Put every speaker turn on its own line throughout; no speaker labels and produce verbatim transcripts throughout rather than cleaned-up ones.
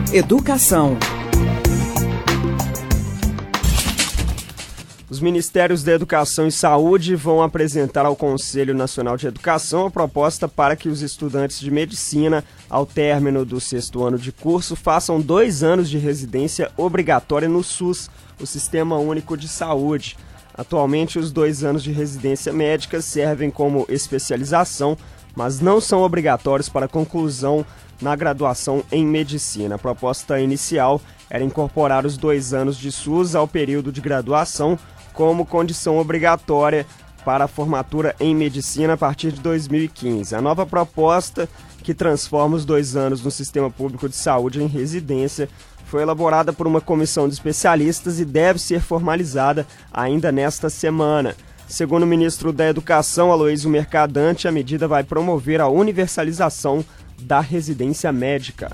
Educação.
Os Ministérios da Educação e Saúde vão apresentar ao Conselho Nacional de Educação a proposta para que os estudantes de medicina, ao término do sexto ano de curso, façam dois anos de residência obrigatória no SUS, o Sistema Único de Saúde. Atualmente, os dois anos de residência médica servem como especialização, mas não são obrigatórios para conclusão na graduação em medicina. A proposta inicial era incorporar os dois anos de SUS ao período de graduação como condição obrigatória para a formatura em medicina a partir de dois mil e quinze. A nova proposta, que transforma os dois anos no Sistema Público de Saúde em residência, foi elaborada por uma comissão de especialistas e deve ser formalizada ainda nesta semana. Segundo o ministro da Educação, Aloysio Mercadante, a medida vai promover a universalização da residência médica.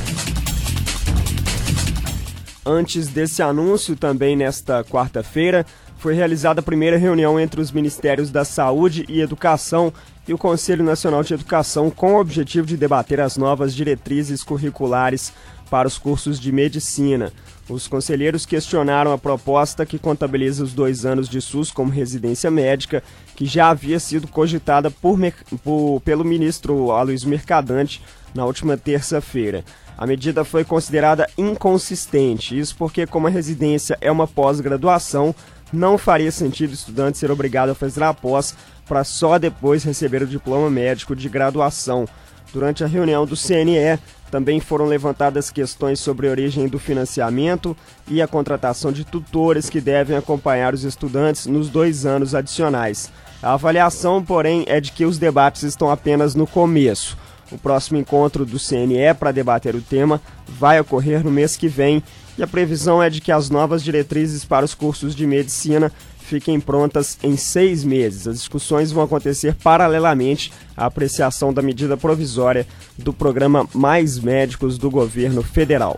Antes desse anúncio, também nesta quarta-feira, foi realizada a primeira reunião entre os Ministérios da Saúde e Educação e o Conselho Nacional de Educação com o objetivo de debater as novas diretrizes curriculares para os cursos de medicina. Os conselheiros questionaram a proposta que contabiliza os dois anos de SUS como residência médica, que já havia sido cogitada por, por, pelo ministro Aloysio Mercadante na última terça-feira. A medida foi considerada inconsistente, isso porque, como a residência é uma pós-graduação, não faria sentido o estudante ser obrigado a fazer a pós para só depois receber o diploma médico de graduação. Durante a reunião do C N E, também foram levantadas questões sobre a origem do financiamento e a contratação de tutores que devem acompanhar os estudantes nos dois anos adicionais. A avaliação, porém, é de que os debates estão apenas no começo. O próximo encontro do C N E para debater o tema vai ocorrer no mês que vem e a previsão é de que as novas diretrizes para os cursos de medicina fiquem prontas em seis meses. As discussões vão acontecer paralelamente à apreciação da medida provisória do programa Mais Médicos do governo federal.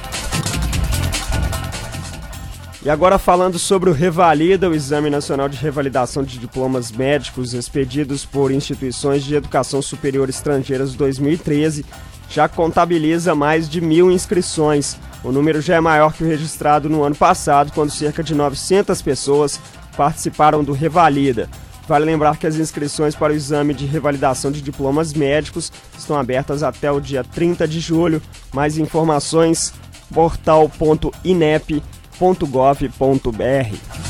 E agora falando sobre o Revalida, o Exame Nacional de Revalidação de Diplomas Médicos expedidos por instituições de educação superior estrangeiras dois mil e treze, já contabiliza mais de mil inscrições. O número já é maior que o registrado no ano passado, quando cerca de novecentas pessoas participaram do Revalida. Vale lembrar que as inscrições para o exame de revalidação de diplomas médicos estão abertas até o dia trinta de julho. Mais informações, portal ponto inep ponto gov ponto br.